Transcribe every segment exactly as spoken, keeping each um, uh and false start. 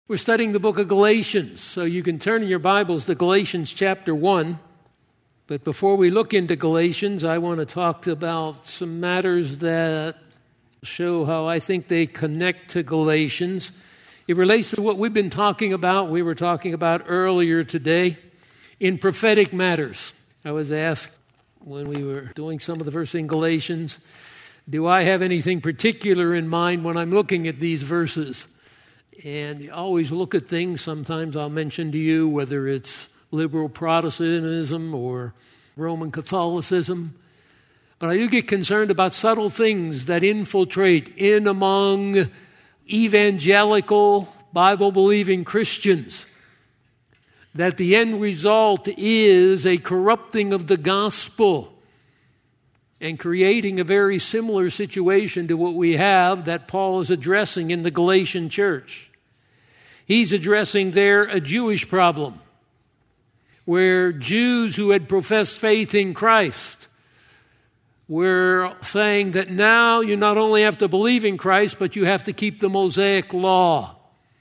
We're studying the book of Galatians, so you can turn in your Bibles to Galatians chapter one. But before we look into Galatians, I want to talk about some matters that show how I think they connect to Galatians. It relates to what we've been talking about, we were talking about earlier today, in prophetic matters. I was asked when we were doing some of the verses in Galatians, do I have anything particular in mind when I'm looking at these verses? And you always look at things, sometimes I'll mention to you whether it's liberal Protestantism or Roman Catholicism. But I do get concerned about subtle things that infiltrate in among evangelical, Bible-believing Christians. That the end result is a corrupting of the gospel and creating a very similar situation to what we have that Paul is addressing in the Galatian church. He's addressing there a Jewish problem where Jews who had professed faith in Christ were saying that now you not only have to believe in Christ, but you have to keep the Mosaic law.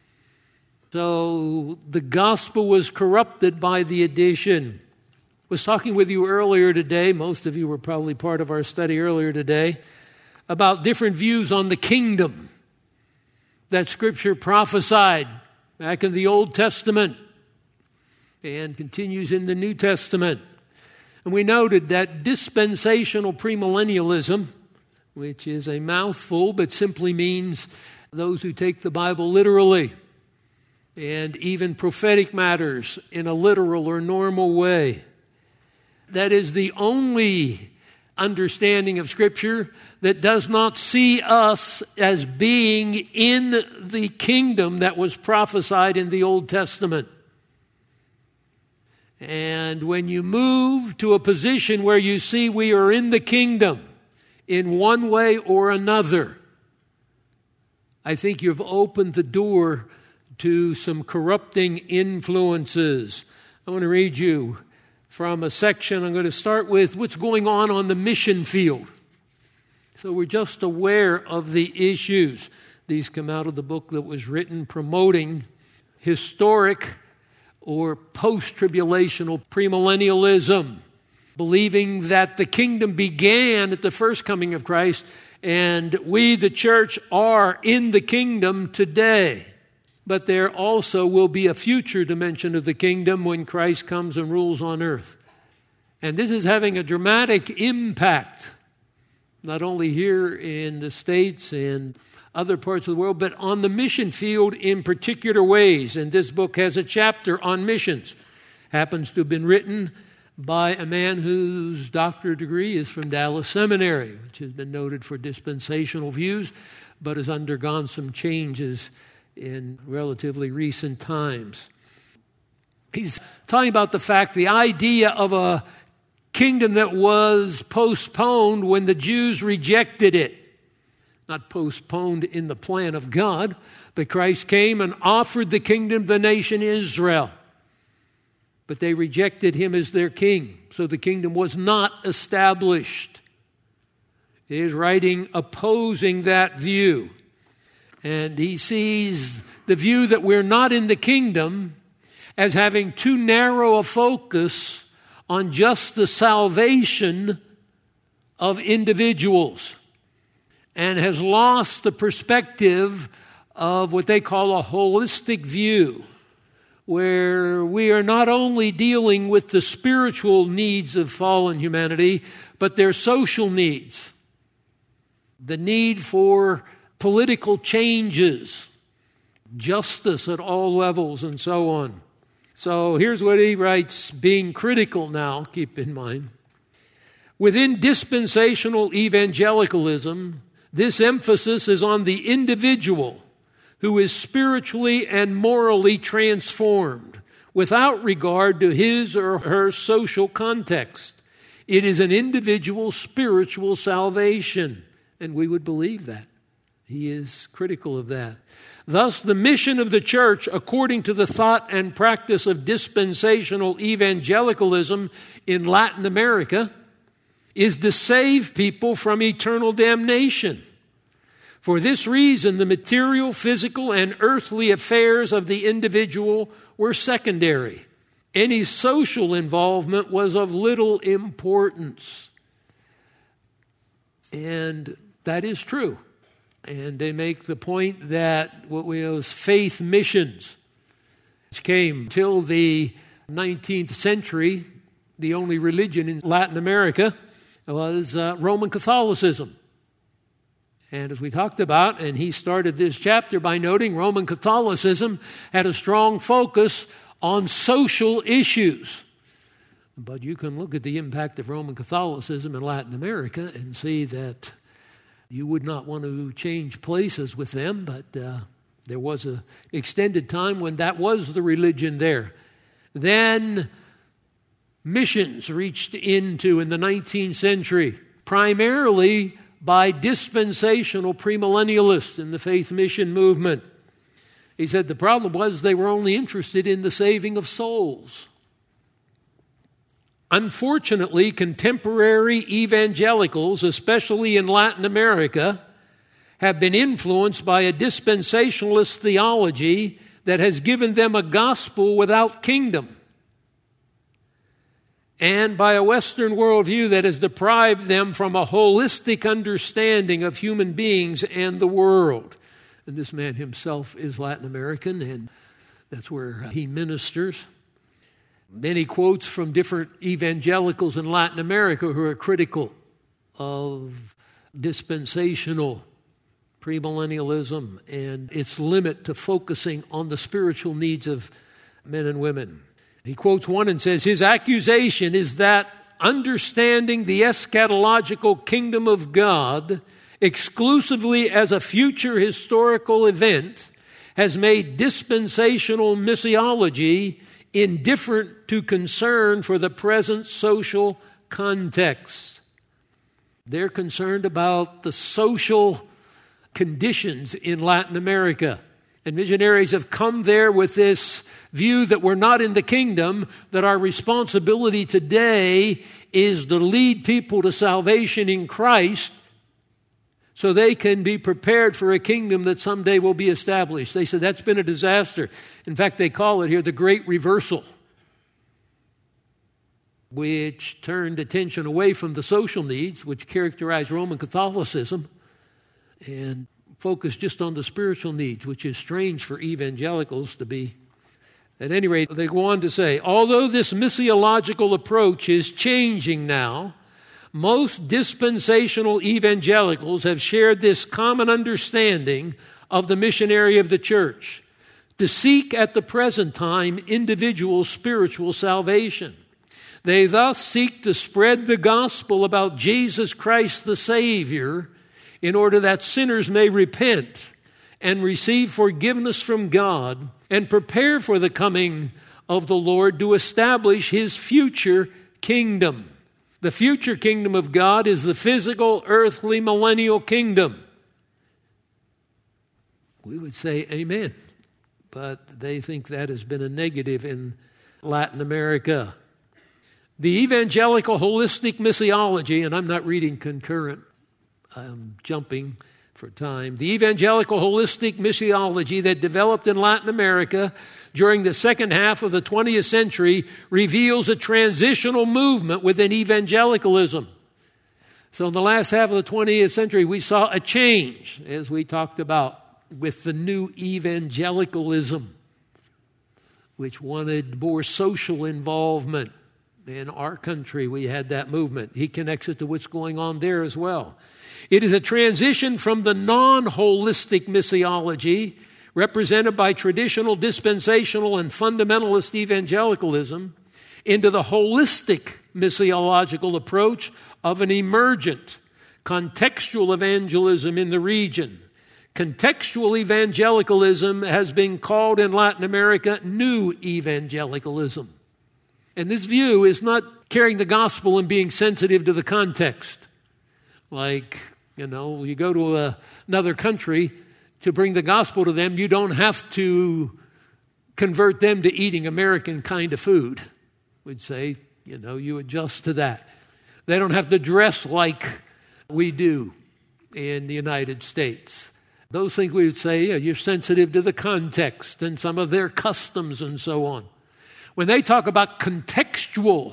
So the gospel was corrupted by the addition. I was talking with you earlier today, most of you were probably part of our study earlier today, about different views on the kingdom that Scripture prophesied back in the Old Testament and continues in the New Testament. And we noted that dispensational premillennialism, which is a mouthful but simply means those who take the Bible literally, and even prophetic matters in a literal or normal way. That is the only understanding of Scripture that does not see us as being in the kingdom that was prophesied in the Old Testament. And when you move to a position where you see we are in the kingdom in one way or another, I think you've opened the door to some corrupting influences. I want to read you from a section. I'm going to start with what's going on on the mission field. So we're just aware of the issues. These come out of the book that was written promoting historic or post-tribulational premillennialism, believing that the kingdom began at the first coming of Christ, and we, the church, are in the kingdom today. But there also will be a future dimension of the kingdom when Christ comes and rules on earth. And this is having a dramatic impact, not only here in the States and other parts of the world, but on the mission field in particular ways. And this book has a chapter on missions. Happens to have been written by a man whose doctorate degree is from Dallas Seminary, which has been noted for dispensational views, but has undergone some changes in relatively recent times. He's talking about the fact, the idea of a kingdom that was postponed when the Jews rejected it. Not postponed in the plan of God, but Christ came and offered the kingdom to the nation Israel. But they rejected him as their king, so the kingdom was not established. He is writing opposing that view. And he sees the view that we're not in the kingdom as having too narrow a focus on just the salvation of individuals, and has lost the perspective of what they call a holistic view, where we are not only dealing with the spiritual needs of fallen humanity, but their social needs, the need for political changes, justice at all levels, and so on. So here's what he writes, being critical now, keep in mind. Within dispensational evangelicalism, this emphasis is on the individual who is spiritually and morally transformed without regard to his or her social context. It is an individual spiritual salvation, and we would believe that. He is critical of that. Thus, the mission of the church, according to the thought and practice of dispensational evangelicalism in Latin America, is to save people from eternal damnation. For this reason, the material, physical, and earthly affairs of the individual were secondary. Any social involvement was of little importance. And that is true. And they make the point that what we know as faith missions, which came till the nineteenth century, the only religion in Latin America was uh, Roman Catholicism. And as we talked about, and he started this chapter by noting Roman Catholicism had a strong focus on social issues. But you can look at the impact of Roman Catholicism in Latin America and see that you would not want to change places with them, but uh, there was an extended time when that was the religion there. Then missions reached into, in the nineteenth century, primarily by dispensational premillennialists in the faith mission movement. He said the problem was they were only interested in the saving of souls. Unfortunately, contemporary evangelicals, especially in Latin America, have been influenced by a dispensationalist theology that has given them a gospel without kingdom, and by a Western worldview that has deprived them from a holistic understanding of human beings and the world. And this man himself is Latin American, and that's where he ministers. Many quotes from different evangelicals in Latin America who are critical of dispensational premillennialism and its limit to focusing on the spiritual needs of men and women. He quotes one and says, his accusation is that understanding the eschatological kingdom of God exclusively as a future historical event has made dispensational missiology indifferent to concern for the present social context. They're concerned about the social conditions in Latin America. And missionaries have come there with this view that we're not in the kingdom, that our responsibility today is to lead people to salvation in Christ so they can be prepared for a kingdom that someday will be established. They said that's been a disaster. In fact, they call it here the Great Reversal, which turned attention away from the social needs, which characterized Roman Catholicism, and focused just on the spiritual needs, which is strange for evangelicals to be. At any rate, they go on to say, although this missiological approach is changing now, most dispensational evangelicals have shared this common understanding of the missionary of the church, to seek at the present time individual spiritual salvation. They thus seek to spread the gospel about Jesus Christ the Savior in order that sinners may repent and receive forgiveness from God and prepare for the coming of the Lord to establish His future kingdom. The future kingdom of God is the physical, earthly, millennial kingdom. We would say amen, but they think that has been a negative in Latin America. The evangelical holistic missiology, and I'm not reading concurrent, I'm jumping for time. The evangelical holistic missiology that developed in Latin America during the second half of the twentieth century reveals a transitional movement within evangelicalism. So in the last half of the twentieth century, we saw a change, as we talked about, with the new evangelicalism, which wanted more social involvement. In our country, we had that movement. He connects it to what's going on there as well. It is a transition from the non-holistic missiology represented by traditional dispensational and fundamentalist evangelicalism into the holistic missiological approach of an emergent contextual evangelism in the region. Contextual evangelicalism has been called in Latin America new evangelicalism. And this view is not carrying the gospel and being sensitive to the context. Like, you know, you go to a, another country to bring the gospel to them, you don't have to convert them to eating American kind of food. We'd say, you know, you adjust to that. They don't have to dress like we do in the United States. Those things we would say, yeah, you're sensitive to the context and some of their customs and so on. When they talk about contextual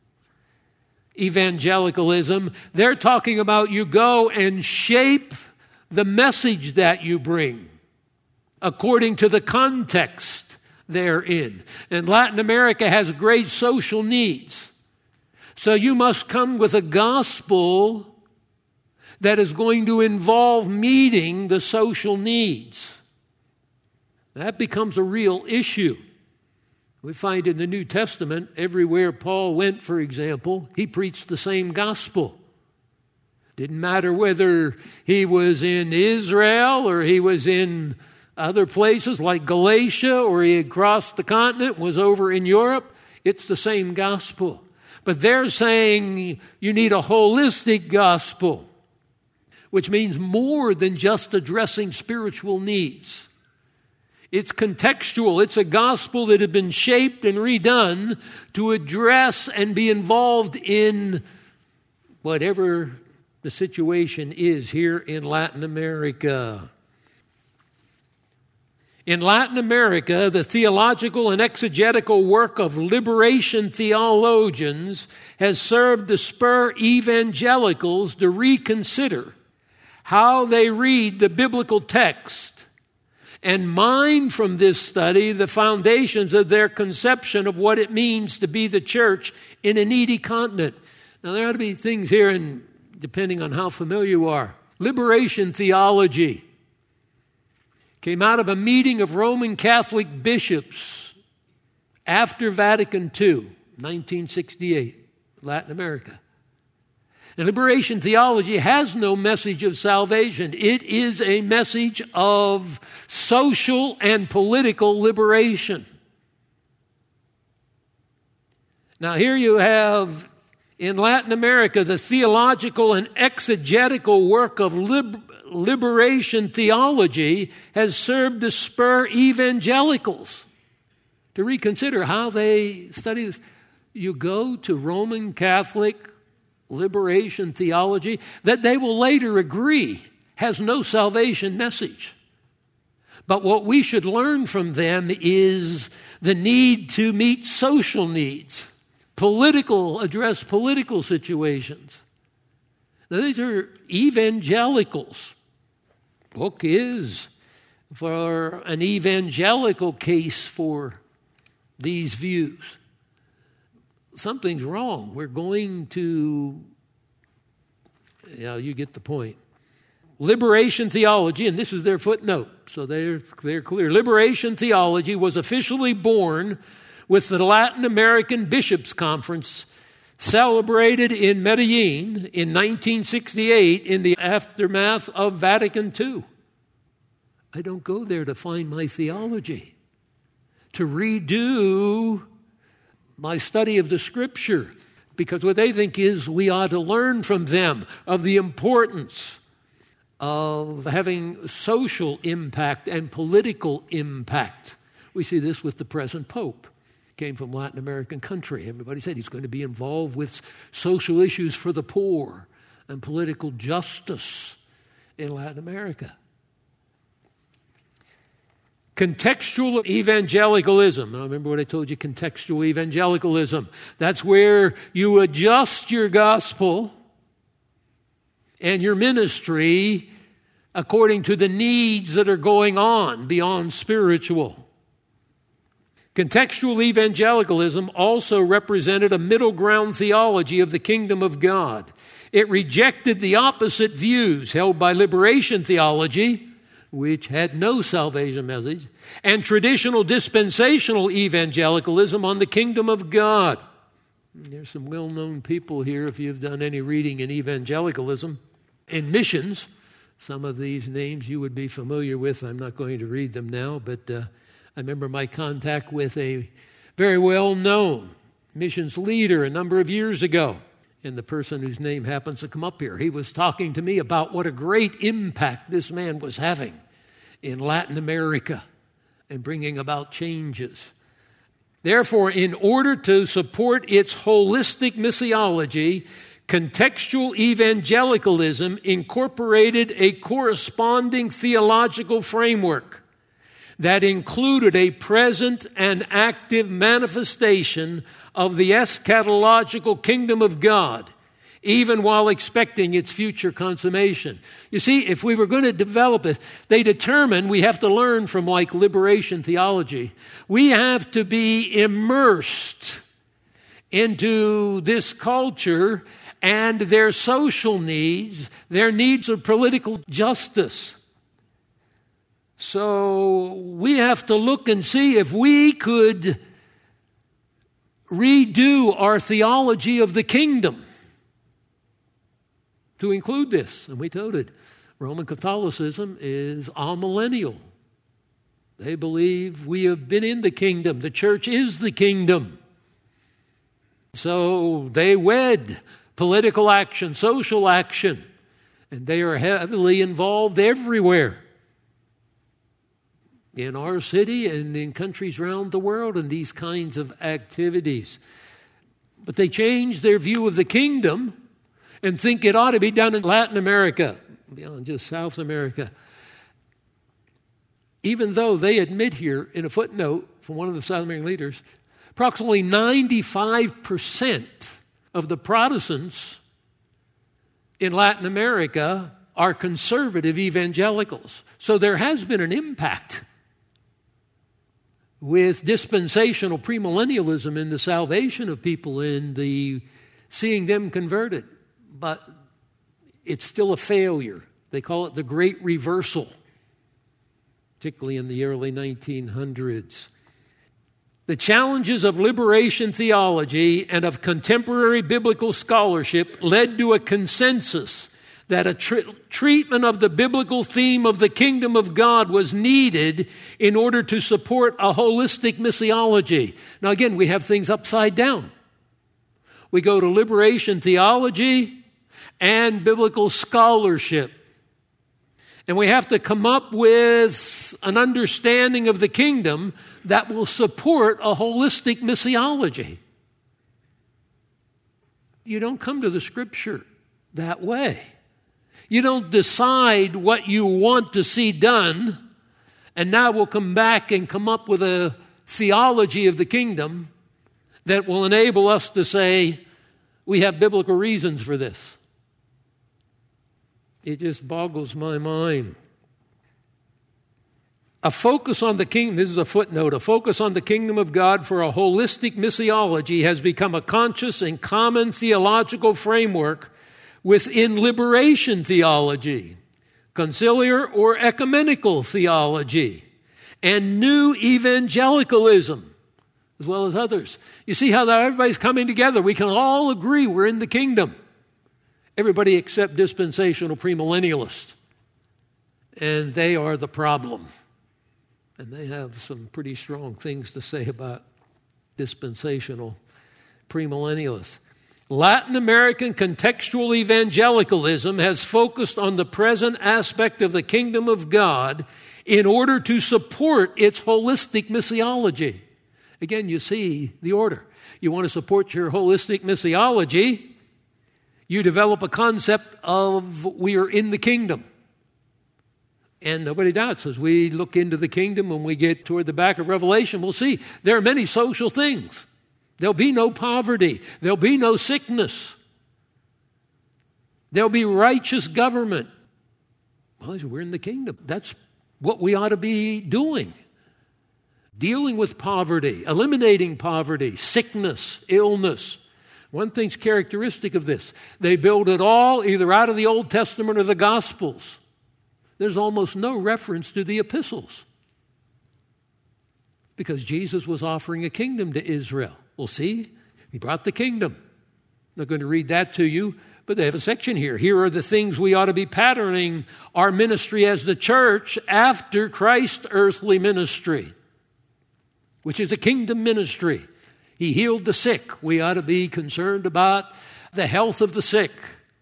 evangelicalism, they're talking about you go and shape the message that you bring according to the context they're in. And Latin America has great social needs. So you must come with a gospel that is going to involve meeting the social needs. That becomes a real issue. We find in the New Testament, everywhere Paul went, for example, he preached the same gospel. Didn't matter whether he was in Israel or he was in other places like Galatia or he had crossed the continent, was over in Europe. It's the same gospel. But they're saying you need a holistic gospel, which means more than just addressing spiritual needs. It's contextual. It's a gospel that had been shaped and redone to address and be involved in whatever the situation is here in Latin America. In Latin America, the theological and exegetical work of liberation theologians has served to spur evangelicals to reconsider how they read the biblical text and mine from this study the foundations of their conception of what it means to be the church in a needy continent. Now, there ought to be things here, and depending on how familiar you are. Liberation theology came out of a meeting of Roman Catholic bishops after Vatican Two, nineteen sixty-eight, Latin America. And liberation theology has no message of salvation. It is a message of social and political liberation. Now, here you have, in Latin America, the theological and exegetical work of lib- liberation theology has served to spur evangelicals to reconsider how they study this. You go to Roman Catholic liberation theology that they will later agree has no salvation message. But what we should learn from them is the need to meet social needs, political, address political situations. Now, these are evangelicals. Book is for an evangelical case for these views. Something's wrong. We're going to, yeah, you get the point. Liberation theology, and this is their footnote, so they're, they're clear. Liberation theology was officially born with the Latin American Bishops' Conference celebrated in Medellin in nineteen sixty-eight in the aftermath of Vatican Two. I don't go there to find my theology, to redo my study of the Scripture, because what they think is we ought to learn from them of the importance of having social impact and political impact. We see this with the present Pope. Came from Latin American country. Everybody said he's going to be involved with social issues for the poor and political justice in Latin America. Contextual evangelicalism. Now, remember what I told you, contextual evangelicalism. That's where you adjust your gospel and your ministry according to the needs that are going on beyond spiritual. Contextual evangelicalism also represented a middle ground theology of the kingdom of God. It rejected the opposite views held by liberation theology, which had no salvation message, and traditional dispensational evangelicalism on the kingdom of God. There's some well-known people here, if you've done any reading in evangelicalism. In missions, some of these names you would be familiar with. I'm not going to read them now, but uh, I remember my contact with a very well-known missions leader a number of years ago. And the person whose name happens to come up here, he was talking to me about what a great impact this man was having in Latin America and bringing about changes. Therefore, in order to support its holistic missiology, contextual evangelicalism incorporated a corresponding theological framework that included a present and active manifestation of the eschatological kingdom of God, even while expecting its future consummation. You see, if we were going to develop it, they determined we have to learn from like liberation theology. We have to be immersed into this culture and their social needs, their needs of political justice. So we have to look and see if we could redo our theology of the kingdom to include this. And we told it, Roman Catholicism is amillennial. They believe we have been in the kingdom. The church is the kingdom. So they wed political action, social action, and they are heavily involved everywhere. In our city and in countries around the world in these kinds of activities. But they changed their view of the kingdom and think it ought to be done in Latin America, beyond just South America. Even though they admit here in a footnote from one of the South American leaders, approximately ninety-five percent of the Protestants in Latin America are conservative evangelicals. So there has been an impact with dispensational premillennialism in the salvation of people, in the seeing them converted. But it's still a failure. They call it the Great Reversal, particularly in the early nineteen hundreds. The challenges of liberation theology and of contemporary biblical scholarship led to a consensus that a tr- treatment of the biblical theme of the kingdom of God was needed in order to support a holistic missiology. Now again, we have things upside down. We go to liberation theology and biblical scholarship. And we have to come up with an understanding of the kingdom that will support a holistic missiology. You don't come to the Scripture that way. You don't decide what you want to see done, and now we'll come back and come up with a theology of the kingdom that will enable us to say, we have biblical reasons for this. It just boggles my mind. A focus on the kingdom, this is a footnote, a focus on the kingdom of God for a holistic missiology has become a conscious and common theological framework within liberation theology, conciliar or ecumenical theology, and new evangelicalism, as well as others. You see how that everybody's coming together. We can all agree we're in the kingdom. Everybody except dispensational premillennialists. And they are the problem. And they have some pretty strong things to say about dispensational premillennialists. Latin American contextual evangelicalism has focused on the present aspect of the kingdom of God in order to support its holistic missiology. Again, you see the order. You want to support your holistic missiology, you develop a concept of we are in the kingdom. And nobody doubts, as we look into the kingdom, when we get toward the back of Revelation, we'll see there are many social things. There'll be no poverty. There'll be no sickness. There'll be righteous government. Well, we're in the kingdom. That's what we ought to be doing. Dealing with poverty, eliminating poverty, sickness, illness. One thing's characteristic of this. They build it all either out of the Old Testament or the Gospels. There's almost no reference to the epistles, because Jesus was offering a kingdom to Israel. Well, see, he brought the kingdom. I'm not going to read that to you, but they have a section here. Here are the things we ought to be patterning our ministry as the church after Christ's earthly ministry, which is a kingdom ministry. He healed the sick. We ought to be concerned about the health of the sick.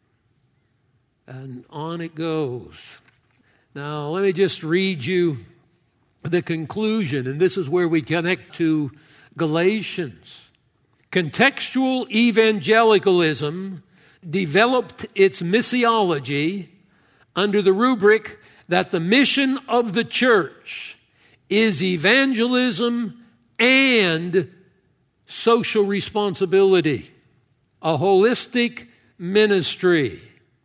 And on it goes. Now, let me just read you the conclusion, and this is where we connect to Galatians. Contextual evangelicalism developed its missiology under the rubric that the mission of the church is evangelism and social responsibility, a holistic ministry.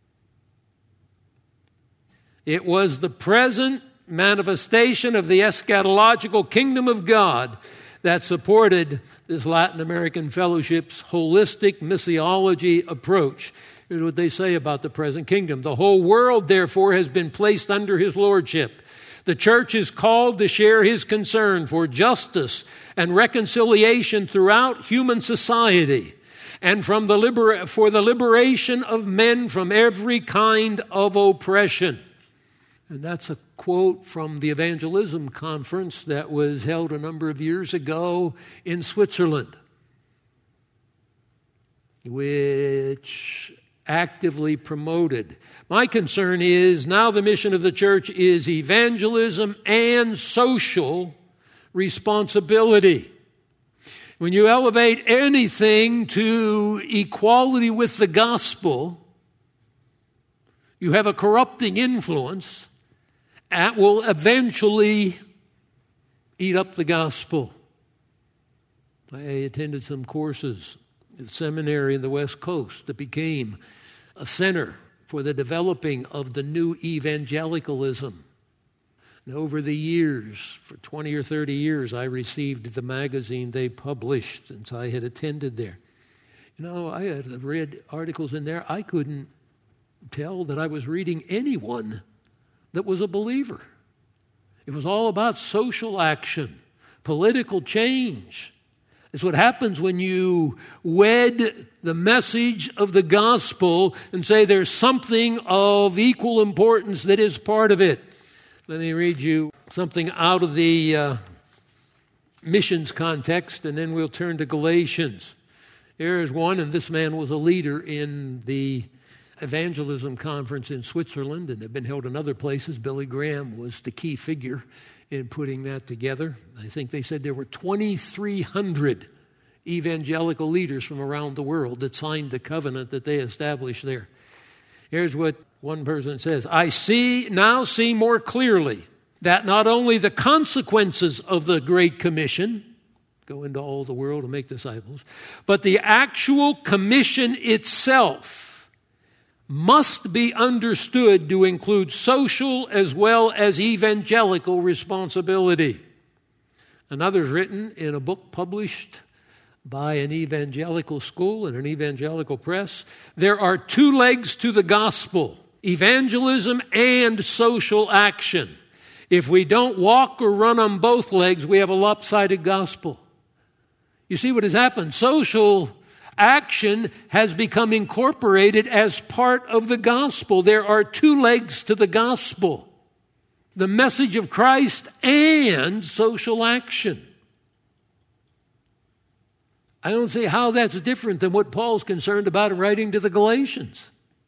It was the present manifestation of the eschatological kingdom of God that supported this Latin American Fellowship's holistic missiology approach. Here's what they say about the present kingdom. The whole world, therefore, has been placed under his lordship. The church is called to share his concern for justice and reconciliation throughout human society and from the liber- for the liberation of men from every kind of oppression. And that's a quote from the evangelism conference that was held a number of years ago in Switzerland, which actively promoted. My concern is now the mission of the church is evangelism and social responsibility. When you elevate anything to equality with the gospel, you have a corrupting influence that will eventually eat up the gospel. I attended some courses at seminary in the West Coast that became a center for the developing of the new evangelicalism. And over the years, for twenty or thirty years, I received the magazine they published since I had attended there. You know, I had read articles in there. I couldn't tell that I was reading anyone that was a believer. It was all about social action, political change. It's what happens when you wed the message of the gospel and say there's something of equal importance that is part of it. Let me read you something out of the uh, missions context, and then we'll turn to Galatians. Here is one, and this man was a leader in the evangelism conference in Switzerland, and they've been held in other places. Billy Graham was the key figure in putting that together. I think they said there were twenty-three hundred evangelical leaders from around the world that signed the covenant that they established there. Here's what one person says: I see now see more clearly that not only the consequences of the Great Commission, go into all the world and make disciples, but the actual commission itself must be understood to include social as well as evangelical responsibility. Another's written in a book published by an evangelical school and an evangelical press. There are two legs to the gospel: evangelism and social action. If we don't walk or run on both legs, we have a lopsided gospel. You see what has happened? Social action has become incorporated as part of the gospel. There are two legs to the gospel: the message of Christ and social action. I don't see how that's different than what Paul's concerned about in writing to the Galatians.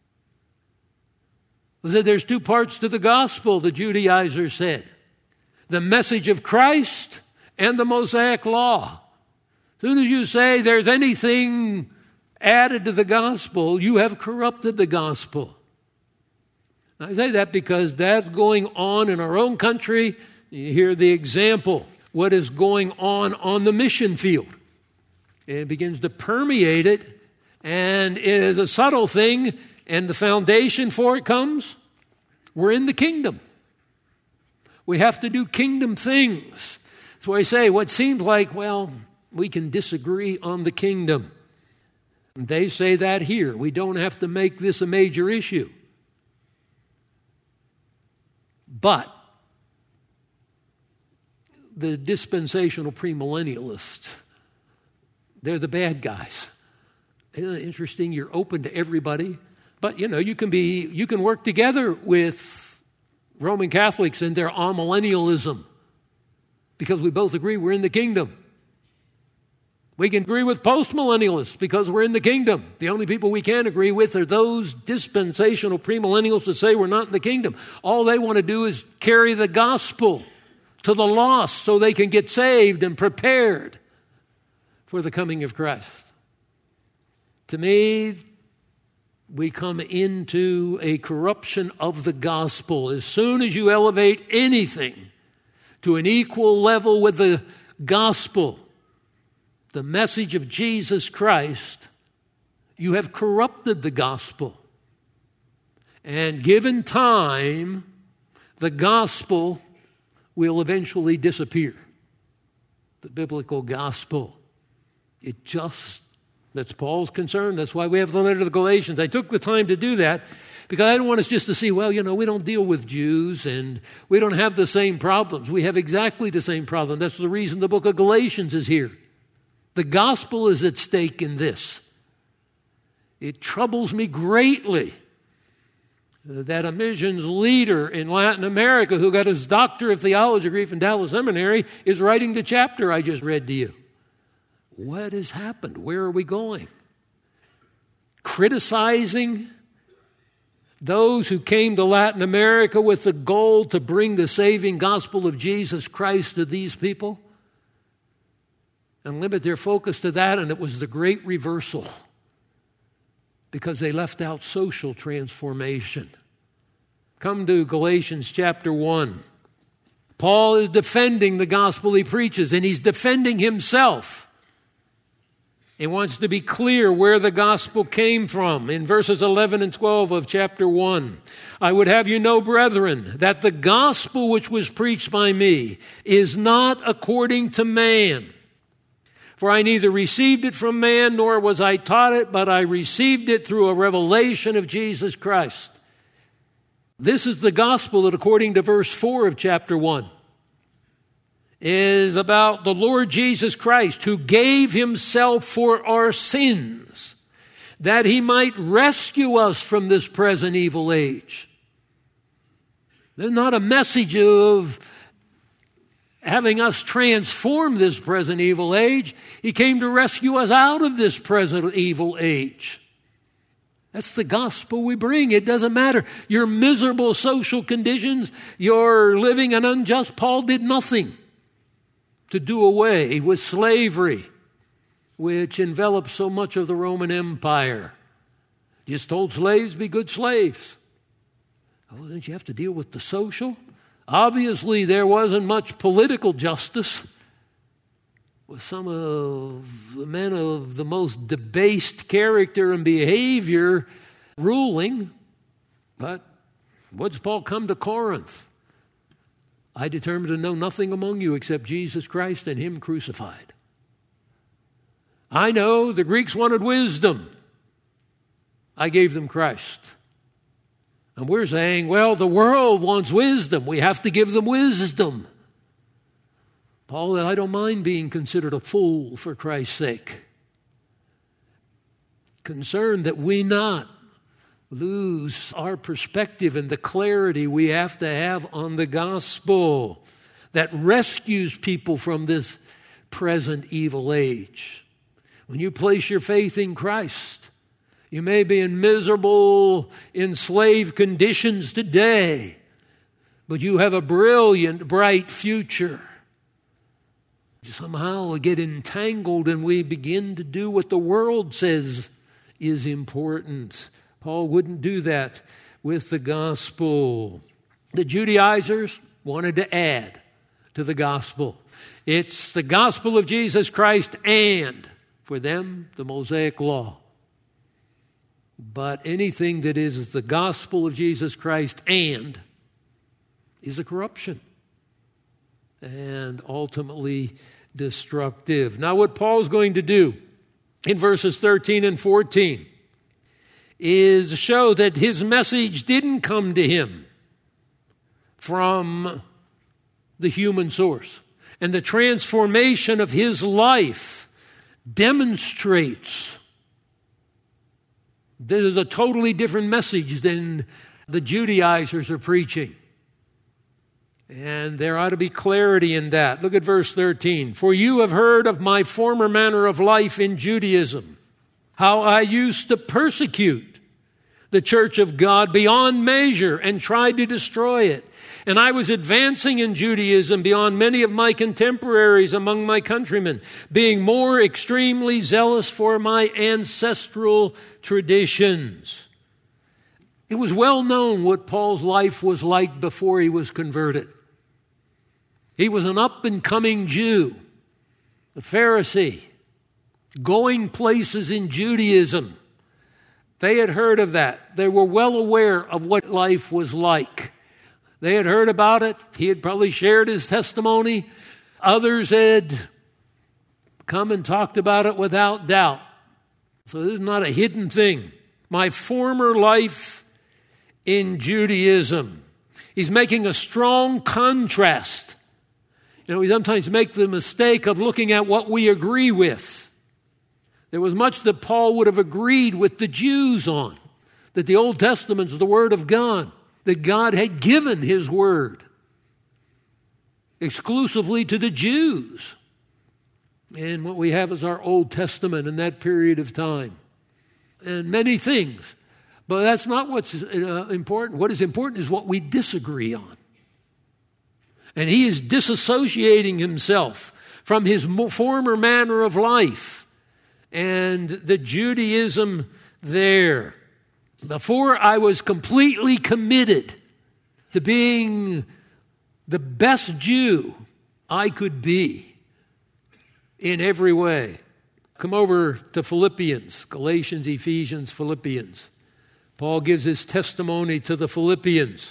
He said there's two parts to the gospel, the Judaizers said: the message of Christ and the Mosaic law. As soon as you say there's anything added to the gospel, you have corrupted the gospel. I say that because that's going on in our own country. You hear the example, what is going on on the mission field. It begins to permeate it, and it is a subtle thing, and the foundation for it comes, we're in the kingdom. We have to do kingdom things. That's why I say what seems like, well, we can disagree on the kingdom. They say that here. We don't have to make this a major issue. But the dispensational premillennialists, they're the bad guys. Isn't it interesting? You're open to everybody. But, you know, you can be, you can work together with Roman Catholics in their amillennialism because we both agree we're in the kingdom. We can agree with postmillennialists because we're in the kingdom. The only people we can't agree with are those dispensational premillennials that say we're not in the kingdom. All they want to do is carry the gospel to the lost so they can get saved and prepared for the coming of Christ. To me, we come into a corruption of the gospel. As soon as you elevate anything to an equal level with the gospel, the message of Jesus Christ, you have corrupted the gospel. And given time, the gospel will eventually disappear. The biblical gospel. It just, that's Paul's concern. That's why we have the letter to the Galatians. I took the time to do that because I don't want us just to see, well, you know, we don't deal with Jews and we don't have the same problems. We have exactly the same problem. That's the reason the book of Galatians is here. The gospel is at stake in this. It troubles me greatly that a missions leader in Latin America who got his doctor of theology degree from Dallas Seminary is writing the chapter I just read to you. What has happened? Where are we going? Criticizing those who came to Latin America with the goal to bring the saving gospel of Jesus Christ to these people and limit their focus to that, and it was the great reversal. Because they left out social transformation. Come to Galatians chapter one. Paul is defending the gospel he preaches, and he's defending himself. He wants to be clear where the gospel came from. In verses eleven and twelve of chapter one, I would have you know, brethren, that the gospel which was preached by me is not according to man. For I neither received it from man, nor was I taught it, but I received it through a revelation of Jesus Christ. This is the gospel that, according to verse four of chapter one, is about the Lord Jesus Christ, who gave himself for our sins, that he might rescue us from this present evil age. There's not a message of having us transform this present evil age. He came to rescue us out of this present evil age. That's the gospel we bring. It doesn't matter your miserable social conditions, you're living an unjust. Paul did nothing to do away with slavery, which enveloped so much of the Roman Empire. Just told slaves, be good slaves. Oh, then you have to deal with the social. Obviously, there wasn't much political justice with some of the men of the most debased character and behavior ruling. But what does Paul come to Corinth? I determined to know nothing among you except Jesus Christ and him crucified. I know the Greeks wanted wisdom. I gave them Christ. And we're saying, well, the world wants wisdom. We have to give them wisdom. Paul, I don't mind being considered a fool for Christ's sake. Concerned that we not lose our perspective and the clarity we have to have on the gospel that rescues people from this present evil age. When you place your faith in Christ, you may be in miserable, enslaved conditions today, but you have a brilliant, bright future. Somehow we get entangled and we begin to do what the world says is important. Paul wouldn't do that with the gospel. The Judaizers wanted to add to the gospel. It's the gospel of Jesus Christ and, for them, the Mosaic law. But anything that is the gospel of Jesus Christ and is a corruption and ultimately destructive. Now, what Paul's going to do in verses thirteen and fourteen is show that his message didn't come to him from the human source. And the transformation of his life demonstrates there's a totally different message than the Judaizers are preaching. And there ought to be clarity in that. Look at verse thirteen. For you have heard of my former manner of life in Judaism, how I used to persecute the church of God beyond measure and tried to destroy it. And I was advancing in Judaism beyond many of my contemporaries among my countrymen, being more extremely zealous for my ancestral traditions. It was well known what Paul's life was like before he was converted. He was an up-and-coming Jew, a Pharisee, going places in Judaism. They had heard of that. They were well aware of what life was like. They had heard about it. He had probably shared his testimony. Others had come and talked about it without doubt. So this is not a hidden thing. My former life in Judaism. He's making a strong contrast. You know, we sometimes make the mistake of looking at what we agree with. There was much that Paul would have agreed with the Jews on, that the Old Testament is the Word of God, that God had given His Word exclusively to the Jews. And what we have is our Old Testament in that period of time. And many things. But that's not what's uh, important. What is important is what we disagree on. And he is disassociating himself from his former manner of life and the Judaism there. Before I was completely committed to being the best Jew I could be in every way. Come over to Philippians, Galatians, Ephesians, Philippians. Paul gives his testimony to the Philippians.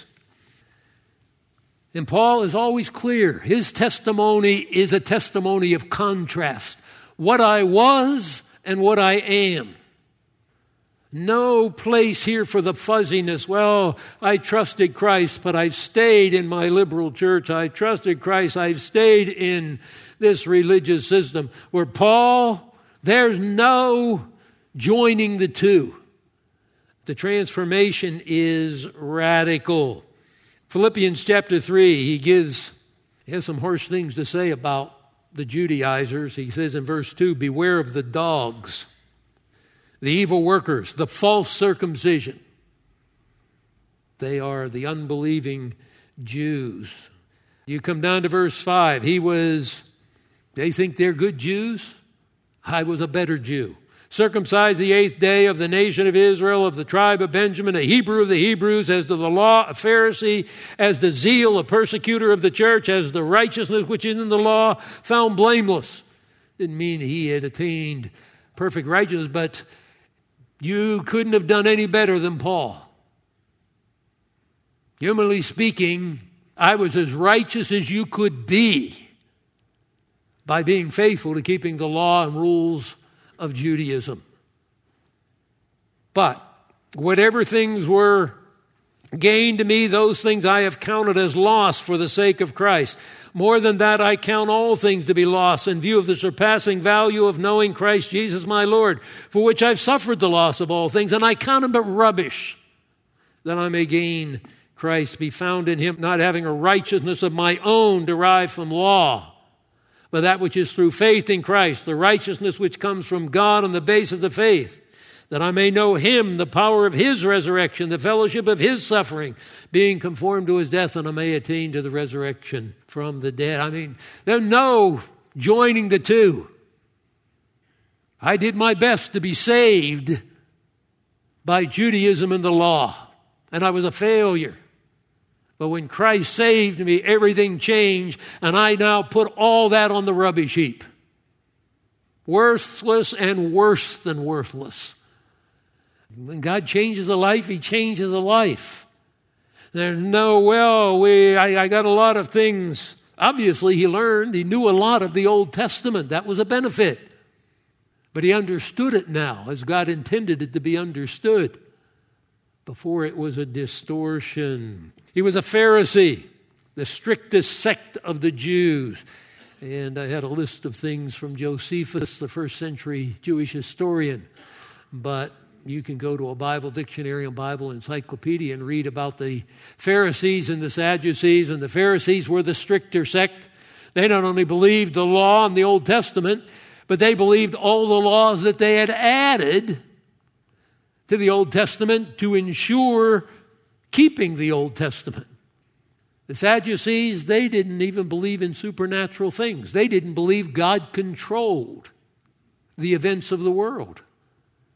And Paul is always clear. His testimony is a testimony of contrast. What I was and what I am. No place here for the fuzziness. Well, I trusted Christ, but I've stayed in my liberal church. I trusted Christ. I've stayed in this religious system. Where Paul, there's no joining the two. The transformation is radical. Philippians chapter three, he gives, he has some harsh things to say about the Judaizers. He says in verse two, beware of the dogs, the evil workers, the false circumcision. They are the unbelieving Jews. You come down to verse five. He was, they think they're good Jews. I was a better Jew. Circumcised the eighth day, of the nation of Israel, of the tribe of Benjamin, a Hebrew of the Hebrews, as to the law, a Pharisee, as the zeal, a persecutor of the church, as the righteousness which is in the law, found blameless. Didn't mean he had attained perfect righteousness, but you couldn't have done any better than Paul. Humanly speaking, I was as righteous as you could be by being faithful to keeping the law and rules of Judaism. But whatever things were gained to me, those things I have counted as loss for the sake of Christ. More than that, I count all things to be lost in view of the surpassing value of knowing Christ Jesus my Lord, for which I've suffered the loss of all things, and I count them but rubbish, that I may gain Christ, be found in him, not having a righteousness of my own derived from law, but that which is through faith in Christ, the righteousness which comes from God on the basis of faith, that I may know him, the power of his resurrection, the fellowship of his suffering, being conformed to his death, and I may attain to the resurrection from the dead. I mean, there's no joining the two. I did my best to be saved by Judaism and the law, and I was a failure. But when Christ saved me, everything changed, and I now put all that on the rubbish heap. Worthless and worse than worthless. When God changes a life, he changes a life. There's no, well, we, I, I got a lot of things. Obviously, he learned. He knew a lot of the Old Testament. That was a benefit. But he understood it now as God intended it to be understood. Before it was a distortion. He was a Pharisee, the strictest sect of the Jews. And I had a list of things from Josephus, the first century Jewish historian. But you can go to a Bible dictionary and Bible encyclopedia and read about the Pharisees and the Sadducees. And the Pharisees were the stricter sect. They not only believed the law in the Old Testament, but they believed all the laws that they had added to the Old Testament to ensure keeping the Old Testament. The Sadducees, they didn't even believe in supernatural things. They didn't believe God controlled the events of the world.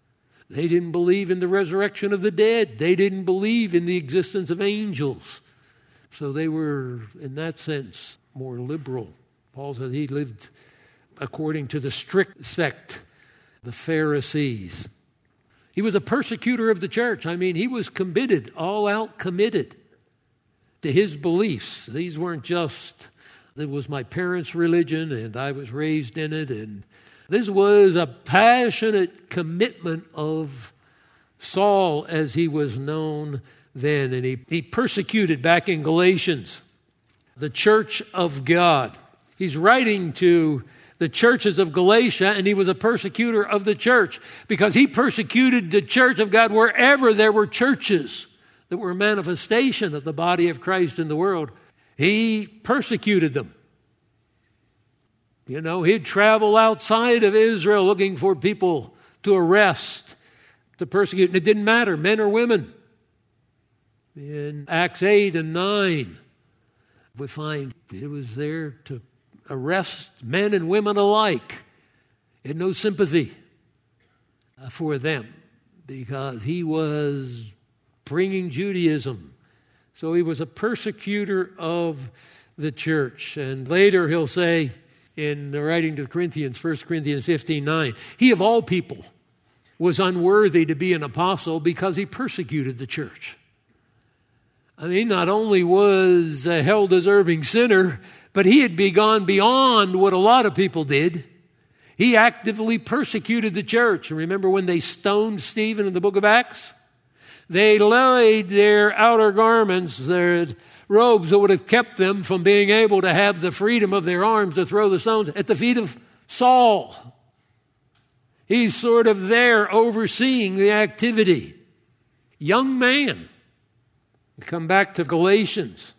They didn't believe in the resurrection of the dead. They didn't believe in the existence of angels. So they were, in that sense, more liberal. Paul said he lived according to the strict sect, the Pharisees. He was a persecutor of the church. I mean, he was committed, all out committed to his beliefs. These weren't just, it was my parents' religion and I was raised in it. And this was a passionate commitment of Saul as he was known then. And he, he persecuted, back in Galatians, the church of God. He's writing to the churches of Galatia, and he was a persecutor of the church because he persecuted the church of God wherever there were churches that were a manifestation of the body of Christ in the world. He persecuted them. You know, he'd travel outside of Israel looking for people to arrest, to persecute. And it didn't matter, men or women. In Acts eight and nine, we find he was there to arrest men and women alike. He had no sympathy for them because he was bringing Judaism. So he was a persecutor of the church. And later he'll say, in the writing to the Corinthians, First Corinthians fifteen nine, he of all people was unworthy to be an apostle because he persecuted the church. I mean, not only was a hell-deserving sinner, but he had gone beyond what a lot of people did. He actively persecuted the church. And remember when they stoned Stephen in the book of Acts? They laid their outer garments, their robes that would have kept them from being able to have the freedom of their arms to throw the stones, at the feet of Saul. He's sort of there overseeing the activity. Young man. Come back to Galatians.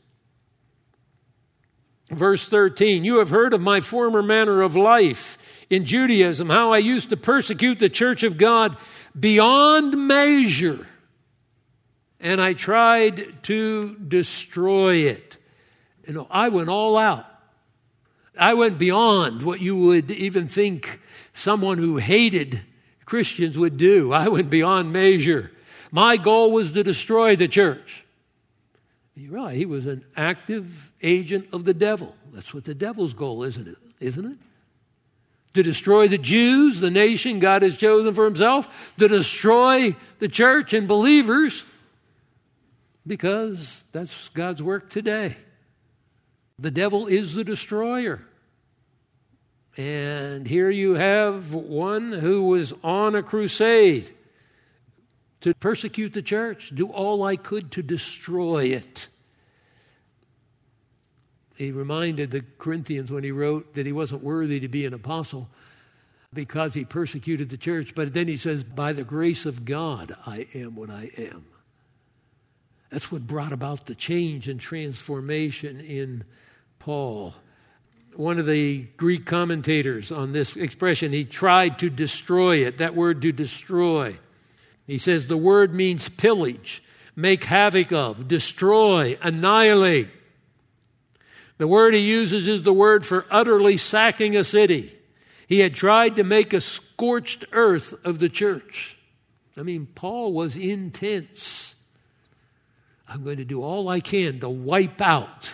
Verse thirteen, you have heard of my former manner of life in Judaism, how I used to persecute the church of God beyond measure, and I tried to destroy it. You know, I went all out. I went beyond what you would even think someone who hated Christians would do. I went beyond measure. My goal was to destroy the church. You're right, he was an active agent of the devil. That's what the devil's goal is, isn't it? Isn't it? To destroy the Jews, the nation God has chosen for himself, to destroy the church and believers, because that's God's work today. The devil is the destroyer. And here you have one who was on a crusade to persecute the church, do all I could to destroy it. He reminded the Corinthians when he wrote that he wasn't worthy to be an apostle because he persecuted the church. But then he says, by the grace of God, I am what I am. That's what brought about the change and transformation in Paul. One of the Greek commentators on this expression, he tried to destroy it. That word, to destroy. He says the word means pillage, make havoc of, destroy, annihilate. The word he uses is the word for utterly sacking a city. He had tried to make a scorched earth of the church. I mean, Paul was intense. I'm going to do all I can to wipe out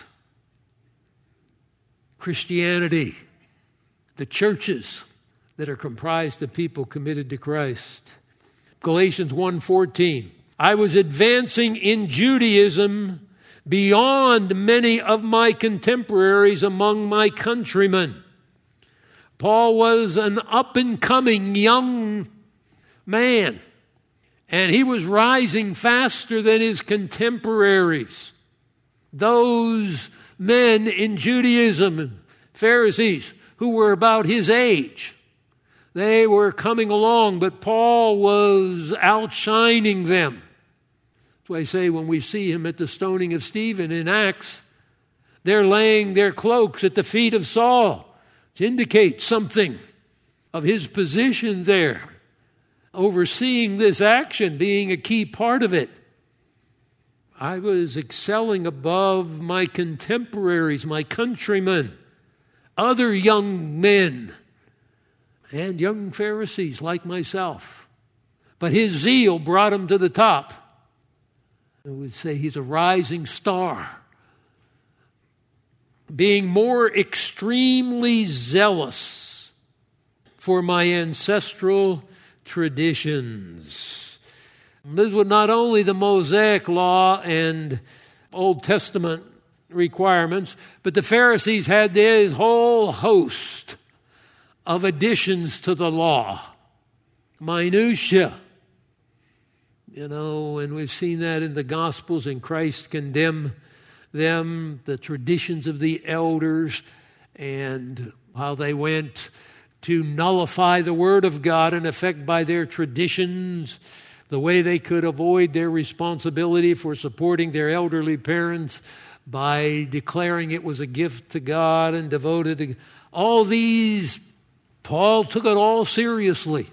Christianity, the churches that are comprised of people committed to Christ. Galatians one fourteen, I was advancing in Judaism beyond many of my contemporaries among my countrymen. Paul was an up-and-coming young man, and he was rising faster than his contemporaries. Those men in Judaism, Pharisees, who were about his age, they were coming along, but Paul was outshining them. That's why I say when we see him at the stoning of Stephen in Acts, they're laying their cloaks at the feet of Saul to indicate something of his position there, overseeing this action, being a key part of it. I was excelling above my contemporaries, my countrymen, other young men, and young Pharisees like myself. But his zeal brought him to the top. I would say he's a rising star. Being more extremely zealous for my ancestral traditions. This was not only the Mosaic law and Old Testament requirements, but the Pharisees had this whole host of additions to the law. Minutia. You know, and we've seen that in the Gospels, and Christ condemned them, the traditions of the elders, and how they went to nullify the Word of God, in effect, by their traditions, the way they could avoid their responsibility for supporting their elderly parents by declaring it was a gift to God and devoted to all these. Paul took it all seriously,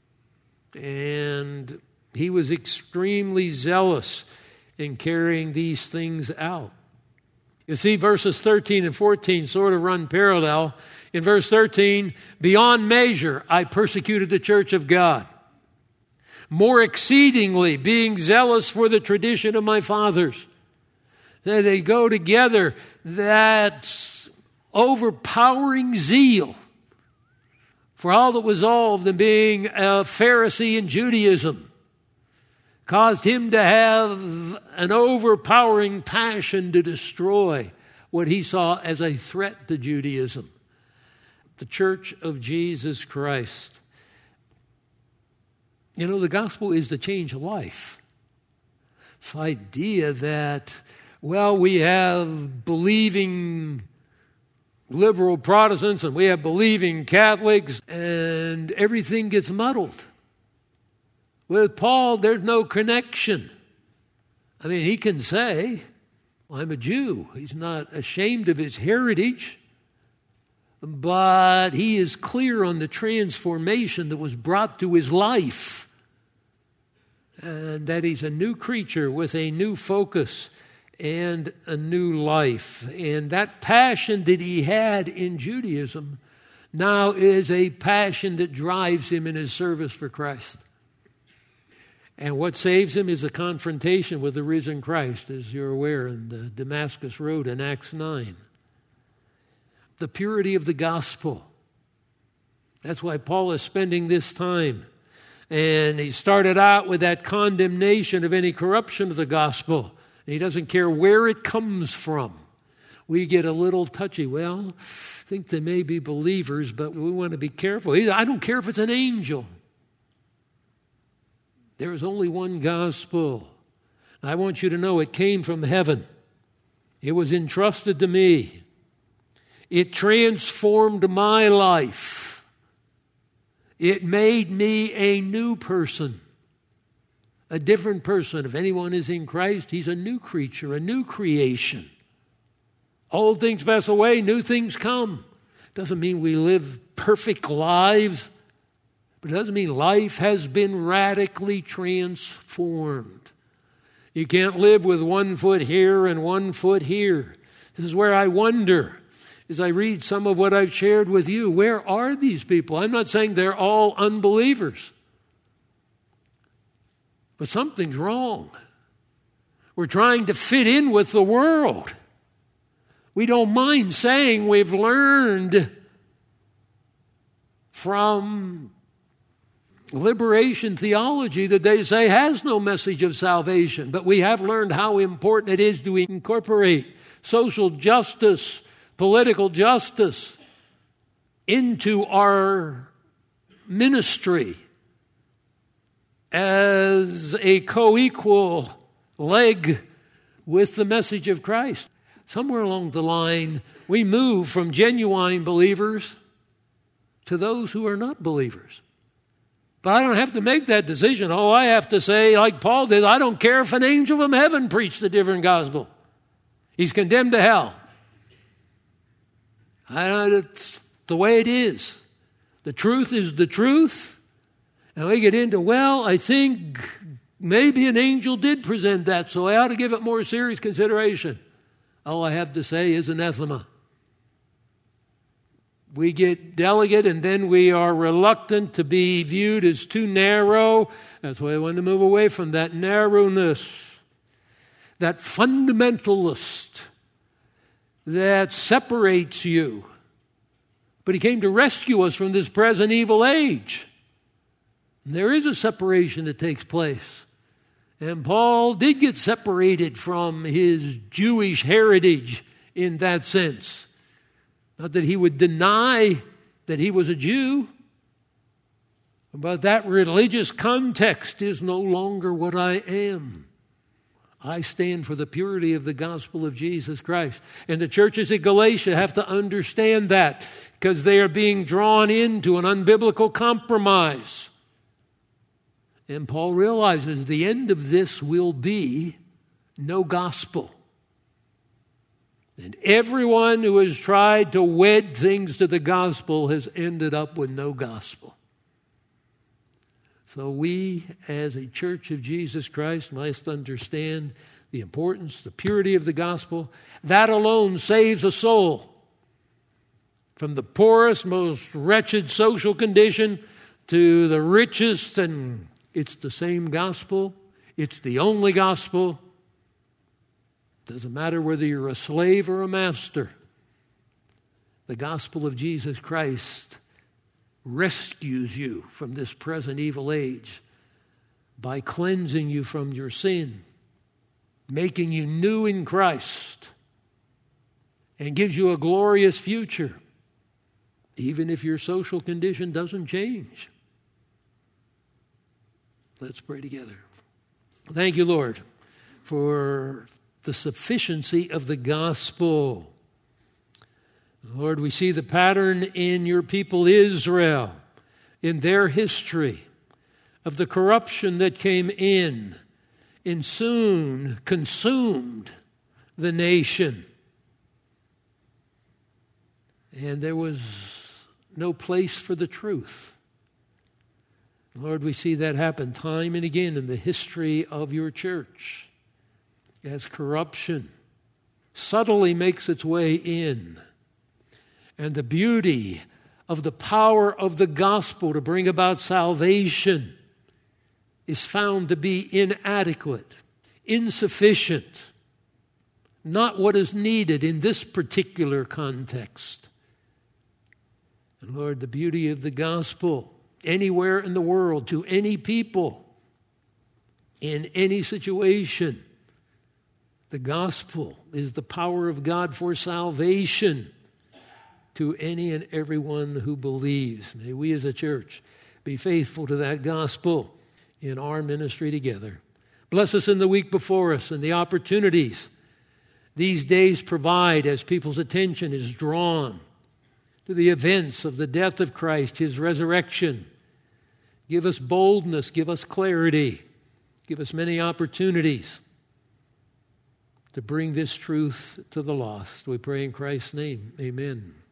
and he was extremely zealous in carrying these things out. You see, verses thirteen and fourteen sort of run parallel. In verse thirteen, beyond measure I persecuted the church of God, more exceedingly being zealous for the tradition of my fathers. That they go together, that overpowering zeal for all that was involved in being a Pharisee in Judaism caused him to have an overpowering passion to destroy what he saw as a threat to Judaism, the Church of Jesus Christ. You know, the gospel is to change life. This idea that, well, we have believing liberal Protestants and we have believing Catholics, and everything gets muddled. With Paul, there's no connection. I mean, he can say, well, I'm a Jew. He's not ashamed of his heritage, but he is clear on the transformation that was brought to his life, and that he's a new creature with a new focus and a new life. And that passion that he had in Judaism now is a passion that drives him in his service for Christ. And what saves him is a confrontation with the risen Christ, as you're aware, in the Damascus Road in Acts nine. The purity of the gospel. That's why Paul is spending this time. And he started out with that condemnation of any corruption of the gospel. And he doesn't care where it comes from. We get a little touchy. Well, I think they may be believers, but we want to be careful. I don't care if it's an angel. There is only one gospel. I want you to know it came from heaven. It was entrusted to me. It transformed my life. It made me a new person, a different person. If anyone is in Christ, he's a new creature, a new creation. Old things pass away, new things come. Doesn't mean we live perfect lives, but it doesn't mean life has been radically transformed. You can't live with one foot here and one foot here. This is where I wonder, as I read some of what I've shared with you, where are these people? I'm not saying they're all unbelievers, but something's wrong. We're trying to fit in with the world. We don't mind saying we've learned from liberation theology that they say has no message of salvation, but we have learned how important it is to incorporate social justice, political justice into our ministry as a co-equal leg with the message of Christ. Somewhere along the line, we move from genuine believers to those who are not believers. But I don't have to make that decision. Oh, I have to say, like Paul did, I don't care if an angel from heaven preached a different gospel. He's condemned to hell. I know it's the way it is. The truth is the truth. And we get into, well, I think maybe an angel did present that, so I ought to give it more serious consideration. All I have to say is anathema. We get delicate, and then we are reluctant to be viewed as too narrow. That's why I want to move away from that narrowness, that fundamentalist that separates you. But he came to rescue us from this present evil age. And there is a separation that takes place. And Paul did get separated from his Jewish heritage in that sense. Not that he would deny that he was a Jew, but that religious context is no longer what I am. I stand for the purity of the gospel of Jesus Christ. And the churches in Galatia have to understand that, because they are being drawn into an unbiblical compromise. And Paul realizes the end of this will be no gospel. And everyone who has tried to wed things to the gospel has ended up with no gospel. So we, as a church of Jesus Christ, must understand the importance, the purity of the gospel. That alone saves a soul from the poorest, most wretched social condition to the richest, and it's the same gospel. It's the only gospel. Doesn't matter whether you're a slave or a master. The gospel of Jesus Christ rescues you from this present evil age by cleansing you from your sin, making you new in Christ, and gives you a glorious future, even if your social condition doesn't change. Let's pray together. Thank you, Lord, for the sufficiency of the gospel. Lord, we see the pattern in your people Israel, in their history, of the corruption that came in and soon consumed the nation. And there was no place for the truth. Lord, we see that happen time and again in the history of your church, as corruption subtly makes its way in. And the beauty of the power of the gospel to bring about salvation is found to be inadequate, insufficient, not what is needed in this particular context. And Lord, the beauty of the gospel anywhere in the world, to any people, in any situation. The gospel is the power of God for salvation to any and everyone who believes. May we as a church be faithful to that gospel in our ministry together. Bless us in the week before us and the opportunities these days provide as people's attention is drawn to the events of the death of Christ, His resurrection. Give us boldness, give us clarity, give us many opportunities to bring this truth to the lost. We pray in Christ's name. Amen.